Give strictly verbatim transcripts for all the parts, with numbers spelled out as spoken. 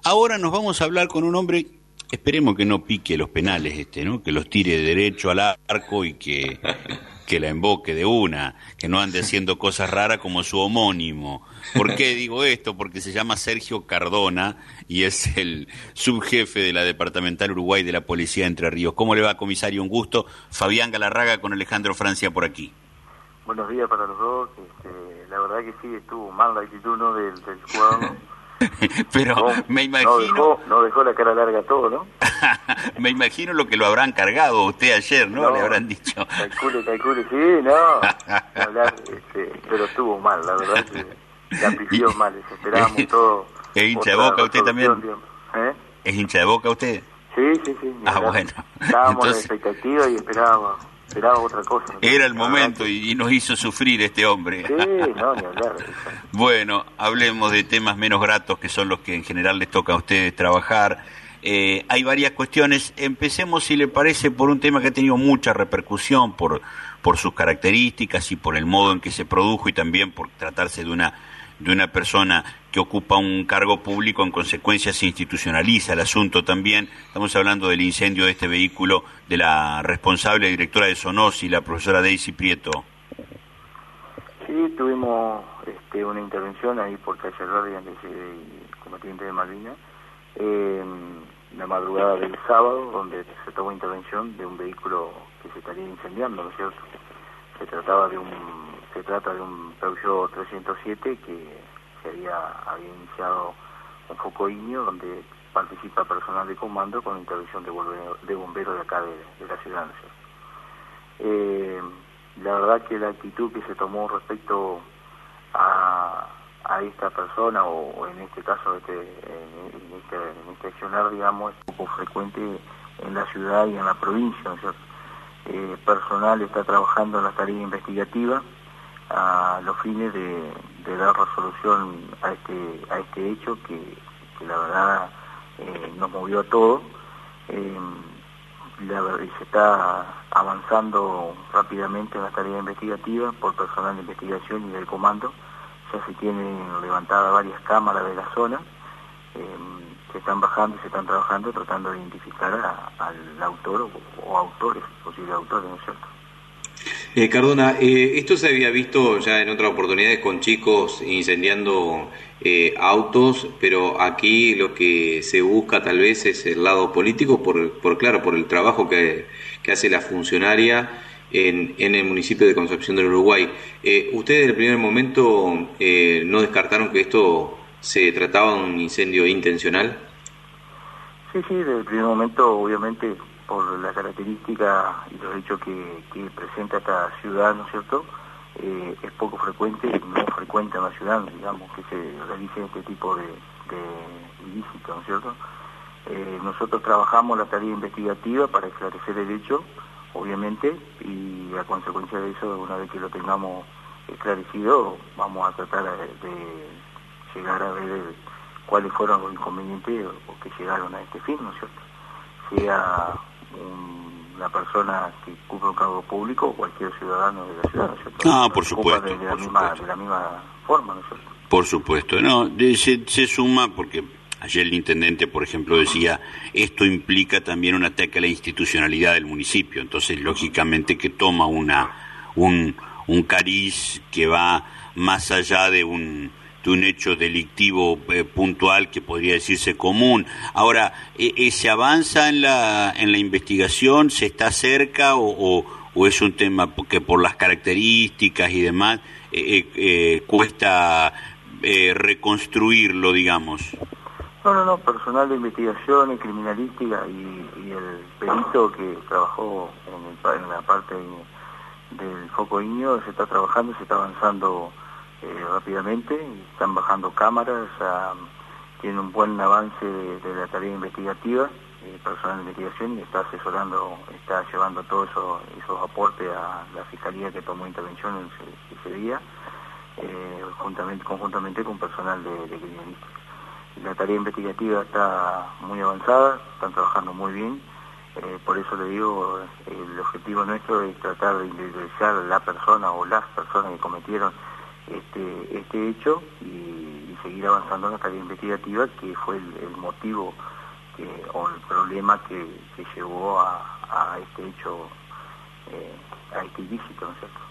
ahora nos vamos a hablar con un hombre, esperemos que no pique los penales este, ¿no? Que los tire derecho al arco y que, que la emboque de una, que no ande haciendo cosas raras como su homónimo. ¿Por qué digo esto? Porque se llama Sergio Cardona y es el subjefe de la Departamental Uruguay de la Policía de Entre Ríos. ¿Cómo le va, comisario? Un gusto. Fabián Galarraga con Alejandro Francia por aquí. Buenos días para los dos. Este, la verdad que sí, estuvo mal la actitud, ¿no?, del, del jugador. Pero no, me imagino... No dejó, no dejó la cara larga todo, ¿no? Me imagino lo que lo habrán cargado usted ayer, ¿no? no Le habrán dicho. Calcule, calcule, sí, no. Hablar, este, pero estuvo mal, la verdad que la pifió mal, esperábamos todo. ¿Es hincha de Boca usted también? ¿Eh? ¿Es hincha de Boca usted? Sí, sí, sí. Ah, bueno. Estábamos Entonces... en expectativa y esperábamos. Esperaba otra cosa. ¿No? Era el momento y, y nos hizo sufrir este hombre. Sí, no, ni hablar. Bueno, hablemos de temas menos gratos que son los que en general les toca a ustedes trabajar. Eh, hay varias cuestiones. Empecemos, si le parece, por un tema que ha tenido mucha repercusión por, por sus características y por el modo en que se produjo y también por tratarse de una, de una persona que ocupa un cargo público, en consecuencia se institucionaliza el asunto también. Estamos hablando del incendio de este vehículo de la responsable directora de Sonosi, la profesora Daisy Prieto. Sí, tuvimos este, una intervención ahí por calle Verde y combatiente de Malvinas, eh, la madrugada del sábado, donde se tomó intervención de un vehículo que se estaría incendiando, ¿no es cierto? Se trataba de un, se trata de un Peugeot trescientos siete que se había, había iniciado un foco ignio donde participa personal de comando con intervención de, bombero, de bomberos de acá de, de la ciudad. Eh, la verdad que la actitud que se tomó respecto a, a esta persona, o, o en este caso este, en, en, este, en este accionar, digamos, es poco frecuente en la ciudad y en la provincia, ¿no es cierto? Eh, personal está trabajando en la tarea investigativa a los fines de, de dar resolución a este a este hecho que, que la verdad eh, nos movió a todos. Eh, la, y se está avanzando rápidamente en la tarea investigativa por personal de investigación y del comando. Ya se tienen levantadas varias cámaras de la zona, eh, se están bajando y se están trabajando tratando de identificar a, al autor o, o autores, posibles autores, ¿no es cierto? Eh, Cardona, eh, esto se había visto ya en otras oportunidades con chicos incendiando eh, autos, pero aquí lo que se busca tal vez es el lado político, por, por claro, por el trabajo que, que hace la funcionaria en, en el municipio de Concepción del Uruguay. Eh, ¿Ustedes en el primer momento eh, no descartaron que esto se trataba de un incendio intencional? Sí, sí, desde el primer momento, obviamente, por la característica y los hechos que, que presenta esta ciudad, ¿no es cierto? Eh, es poco frecuente, no frecuente en la ciudad, digamos, que se realicen este tipo de, de ilícitos, ¿no es cierto? Eh, nosotros trabajamos la tarea investigativa para esclarecer el hecho, obviamente, y a consecuencia de eso, una vez que lo tengamos esclarecido, vamos a tratar de, de llegar a ver cuáles fueron los inconvenientes o que llegaron a este fin, ¿no es cierto? Sea un, una persona que cumple un cargo público o cualquier ciudadano de la ciudad, ¿no es cierto? Ah, por supuesto, de, de, la por misma, supuesto. de la misma forma, ¿no es cierto? Por supuesto, no, de, se, se suma porque ayer el intendente, por ejemplo, decía, esto implica también un ataque a la institucionalidad del municipio, entonces lógicamente que toma una un, un cariz que va más allá de un de un hecho delictivo eh, puntual que podría decirse común. Ahora, eh, ¿se avanza en la en la investigación? ¿Se está cerca o, o, o es un tema que por las características y demás eh, eh, cuesta eh, reconstruirlo, digamos? No, no, no, personal de investigación y criminalística y, y el perito que trabajó en, el, en la parte del foco ignio se está trabajando, se está avanzando Eh, rápidamente, están bajando cámaras, uh, tiene un buen avance de, de la tarea investigativa, eh, personal de investigación, y está asesorando, está llevando todos eso, esos aportes a la fiscalía que tomó intervención en ese, ese día, eh, juntamente, conjuntamente con personal de, de criminalística. La tarea investigativa está muy avanzada, están trabajando muy bien, eh, por eso le digo, el objetivo nuestro es tratar de individualizar a la persona o las personas que cometieron este, este hecho y, y seguir avanzando en la tarea investigativa, que fue el, el motivo que, o el problema que, que llevó a, a este hecho, eh, a este ilícito, ¿no es cierto?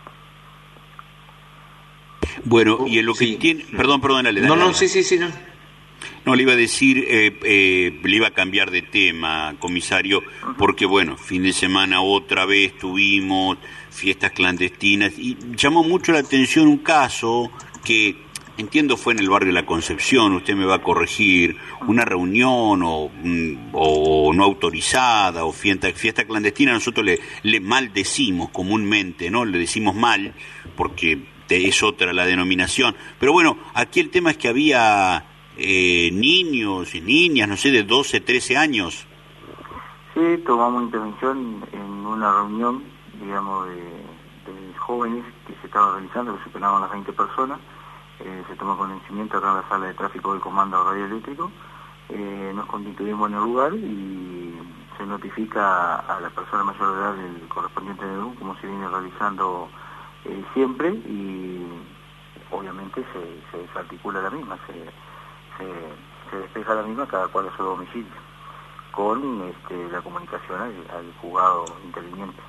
Bueno, y en lo que sí. tiene... Perdón, perdón, dale, dale, No, no, dale. sí, sí, sí, no. No, le iba a decir, eh, eh, le iba a cambiar de tema, comisario, porque bueno, fin de semana otra vez tuvimos fiestas clandestinas y llamó mucho la atención un caso que, entiendo, fue en el barrio La Concepción, usted me va a corregir, una reunión o, o no autorizada o fiesta, fiesta clandestina, nosotros le, le maldecimos comúnmente, ¿no? Le decimos mal porque es otra la denominación, pero bueno, aquí el tema es que había... Eh, niños y niñas, no sé, de doce, trece años. Sí, tomamos intervención en una reunión, digamos, de, de jóvenes que se estaba realizando, que superaban las veinte personas. Eh, se toma conocimiento acá en la sala de tráfico del Comando Radioeléctrico. Eh, nos constituimos en el lugar y se notifica a la persona mayor de edad del correspondiente de U, como se viene realizando eh, siempre, y obviamente se, se desarticula la misma, se... Se, se despeja la misma cada cual a su domicilio, con este, la comunicación al, al juzgado interviniente.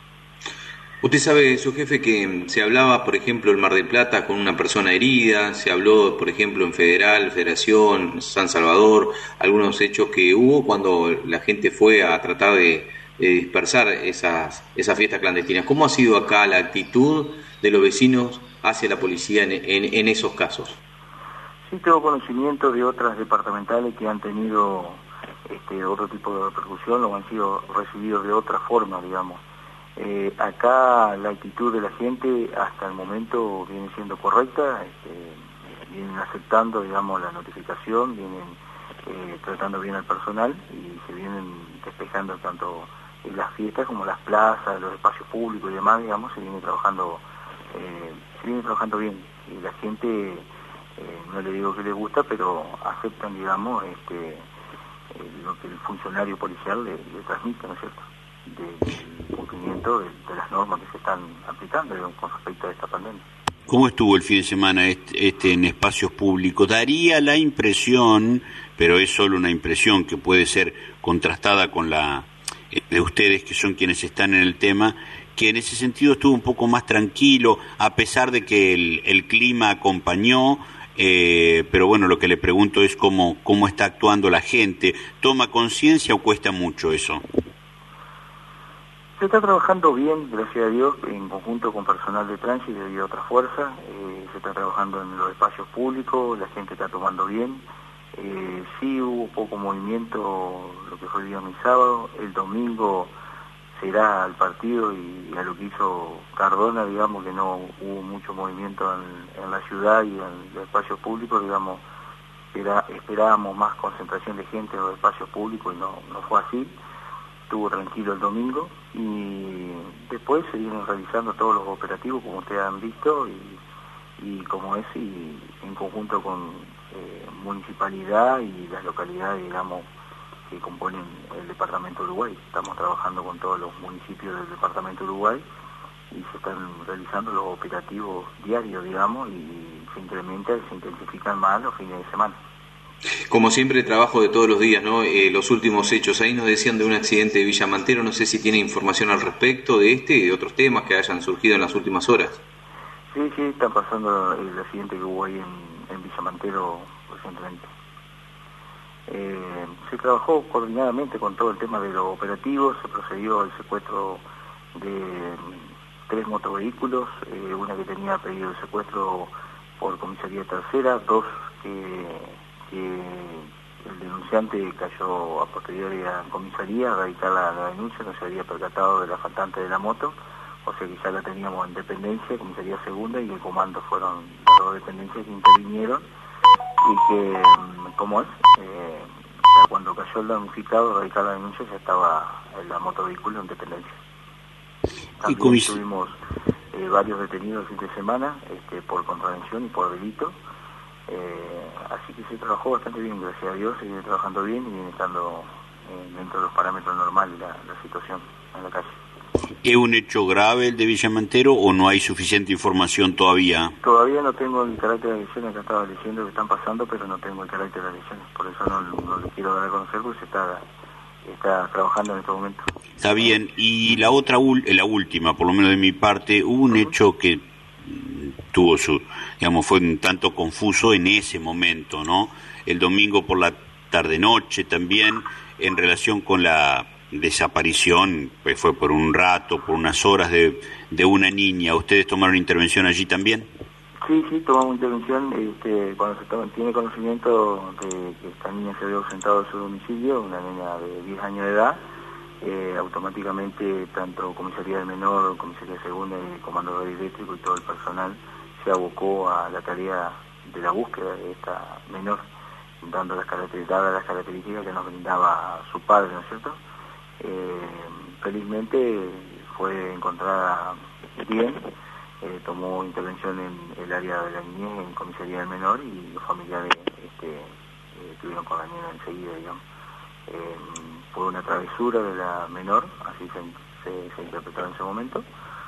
Usted sabe, su jefe, que se hablaba, por ejemplo, en Mar del Plata con una persona herida, se habló, por ejemplo, en Federal, Federación, San Salvador, algunos hechos que hubo cuando la gente fue a tratar de, de dispersar esas, esas fiestas clandestinas. ¿Cómo ha sido acá la actitud de los vecinos hacia la policía en, en, en esos casos? Sí, tengo conocimiento de otras departamentales que han tenido este, otro tipo de repercusión o han sido recibidos de otra forma, digamos. Eh, acá la actitud de la gente hasta el momento viene siendo correcta, este, vienen aceptando, digamos, la notificación, vienen eh, tratando bien al personal y se vienen despejando tanto en las fiestas como las plazas, los espacios públicos y demás, digamos, se viene trabajando, eh, se viene trabajando bien y la gente... Eh, no le digo que le gusta, pero aceptan, digamos, este, eh, lo que el funcionario policial le, le transmite, ¿no es cierto?, del cumplimiento de, de las normas que se están aplicando, digamos, con respecto a esta pandemia. ¿Cómo estuvo el fin de semana este, este en espacios públicos? Daría la impresión, pero es solo una impresión que puede ser contrastada con la eh, de ustedes, que son quienes están en el tema, que en ese sentido estuvo un poco más tranquilo, a pesar de que el, el clima acompañó. Eh, pero bueno, lo que le pregunto es cómo, cómo está actuando la gente. ¿Toma conciencia o cuesta mucho eso? Se está trabajando bien, gracias a Dios, en conjunto con personal de tránsito y de otras fuerzas. Eh, se está trabajando en los espacios públicos, la gente está tomando bien. Eh, sí hubo poco movimiento lo que fue el día mi sábado. El domingo será al partido y a lo que hizo Cardona, digamos, que no hubo mucho movimiento en, en la ciudad y en los espacios públicos, digamos, era, esperábamos más concentración de gente en los espacios públicos y no, no fue así. Estuvo tranquilo el domingo y después se vienen realizando todos los operativos, como ustedes han visto, y, y como es, y en conjunto con eh, municipalidad y las localidades, digamos, que componen el departamento de Uruguay. Estamos trabajando con todos los municipios del departamento de Uruguay y se están realizando los operativos diarios, digamos, y se incrementa y se intensifican más los fines de semana. Como siempre, trabajo de todos los días, ¿no? Eh, los últimos hechos, ahí nos decían de un accidente de Villamantero, no sé si tiene información al respecto de este y de otros temas que hayan surgido en las últimas horas. Sí, sí, está pasando el accidente que hubo ahí en, en Villamantero recientemente. Eh, se trabajó coordinadamente con todo el tema de los operativos, se procedió al secuestro de tres motovehículos, eh, una que tenía pedido de secuestro por comisaría tercera, dos que, que el denunciante cayó a posteriori a comisaría, a radicar la, la denuncia, no se había percatado de la faltante de la moto, o sea que ya la teníamos en dependencia, comisaría segunda, y el comando fueron las dos dependencias que intervinieron, y que, ¿cómo es? Eh, o sea, cuando cayó el damnificado, radicar la denuncia, ya estaba la motovehículo en dependencia. También comis- tuvimos eh, varios detenidos el fin de semana este, por contravención y por delito, eh, así que se trabajó bastante bien, gracias a Dios, se viene trabajando bien y viene estando eh, dentro de los parámetros normales la, la situación en la calle. ¿Es un hecho grave el de Villamantero o no hay suficiente información todavía? Todavía no tengo el carácter de lesiones que estaba diciendo que están pasando, pero no tengo el carácter de lesiones, por eso no, no le quiero dar a conocer porque se está, está trabajando en este momento. Está bien, y la otra, la última, por lo menos de mi parte, hubo un hecho que tuvo su, digamos, fue un tanto confuso en ese momento, ¿no? El domingo por la tarde-noche también, en relación con la desaparición, pues fue por un rato, por unas horas de, de una niña. ¿Ustedes tomaron intervención allí también? Sí, sí, tomamos intervención este, cuando se toma, tiene conocimiento de que esta niña se había ausentado de su domicilio, una niña de diez años de edad, eh, automáticamente tanto Comisaría del Menor, Comisaría Segunda y Comando Radio Eléctrico y todo el personal se abocó a la tarea de la búsqueda de esta menor, dando las características, las características que nos brindaba su padre, ¿no es cierto? Eh, felizmente fue encontrada bien, eh, tomó intervención en el área de la niñez, en Comisaría del Menor, y los familiares este, eh, estuvieron con la niña enseguida, digamos. Eh, fue una travesura de la menor, así se, se, se interpretó en ese momento,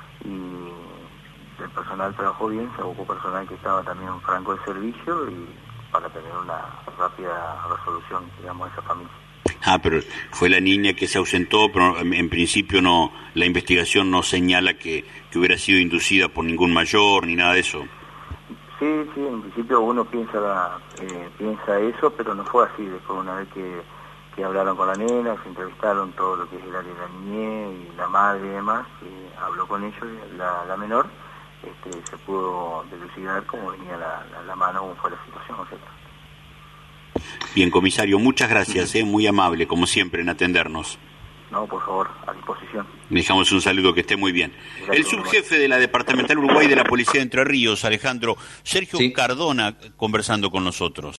y el personal trabajó bien, se abocó personal que estaba también franco de servicio y para tener una rápida resolución, digamos, de esa familia. Ah, pero fue la niña que se ausentó, pero en principio no, la investigación no señala que, que hubiera sido inducida por ningún mayor ni nada de eso. Sí, sí, en principio uno piensa eh, piensa eso, pero no fue así. Después, una vez que, que hablaron con la nena, se entrevistaron todo lo que es el área de la niñez y la madre y demás, eh, habló con ellos, la, la menor, este, se pudo dilucidar cómo venía la, la, la mano, cómo fue la situación, ¿no es cierto? Bien, comisario, muchas gracias, eh, muy amable, como siempre, en atendernos. No, por favor, a disposición. Dejamos un saludo, que esté muy bien. Gracias. El subjefe de la Departamental Uruguay de la Policía de Entre Ríos, Alejandro, Sergio sí. Cardona, conversando con nosotros.